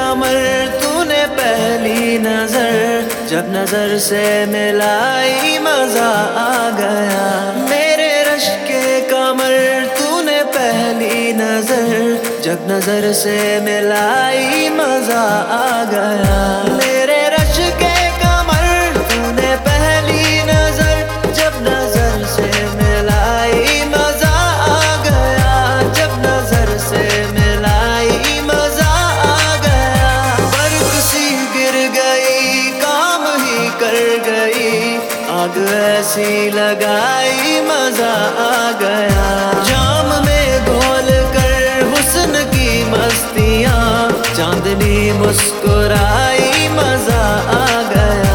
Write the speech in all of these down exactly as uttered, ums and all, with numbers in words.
कमर तूने पहली नजर जब नजर से मिलाई मजा आ गया। मेरे रश के कमर तूने पहली नजर जब नजर से मिलाई मजा आ गया। मेरे रश के कमर तूने पहली नजर जब नजर से मिलाई मजा आ गया। जब नजर से मिलाई मजा आ गया। बर्फ सी गिर गई काम ही कर गई, आग ऐसी लगाई मजा आ गया। जाम में घोल कर हुस्न की मस्तियाँ चांदनी मुस्कुराई मजा आ गया।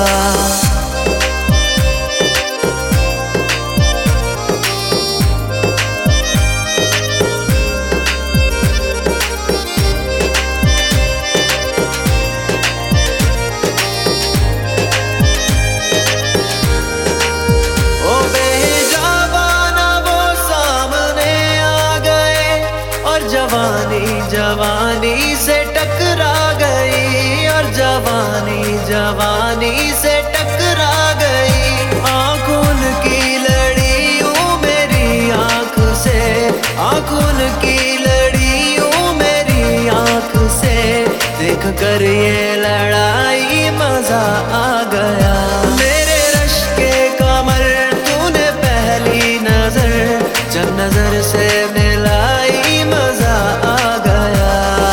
जवानी जवानी से टकरा गई और जवानी जवानी से टकरा गई। आँखों की लड़ियों मेरी आँख से, आँखों की लड़ियों मेरी आँख से देख कर ये लड़ाई मजा आ गया। मेरे रश के कमर तूने पहली नजर जब नजर से मिलाई मजा आ गया।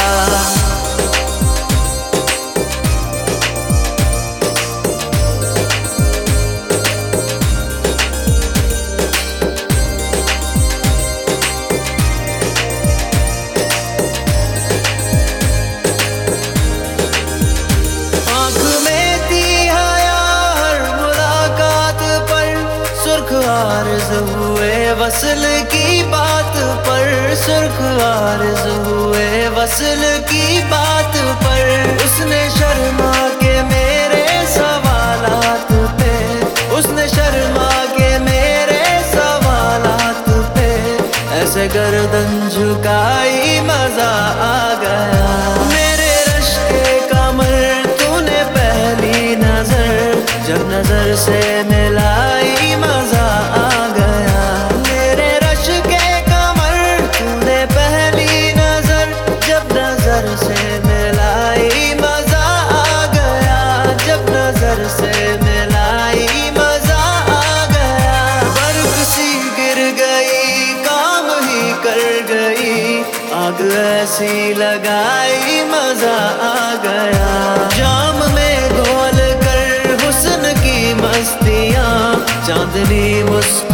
आँख में थी हया हर मुलाकात पर, सुर्ख आरज़ हुए वसल की बात पर, सुर्ख आरज़ हुए वसल की बात पर। उसने शर्मा के मेरे सवालात पे, उसने शर्मा के मेरे सवालात पे ऐसे गर्दन झुकाई मजा आ गया। मेरे रश के कमर तूने पहली नजर जब नजर से मिलाई मजा आ गया। मेरे रश के कमर तूने पहली नजर जब नजर से मिलाई मजा आ गया। जब नजर से मिलाई मजा आ गया। बर्फ सी गिर गई काम ही कर गई, आग ऐसी लगाई मजा आ गया। जाम में घोल कर हुस्न की मस्तियाँ चांदनी मुस्कुराई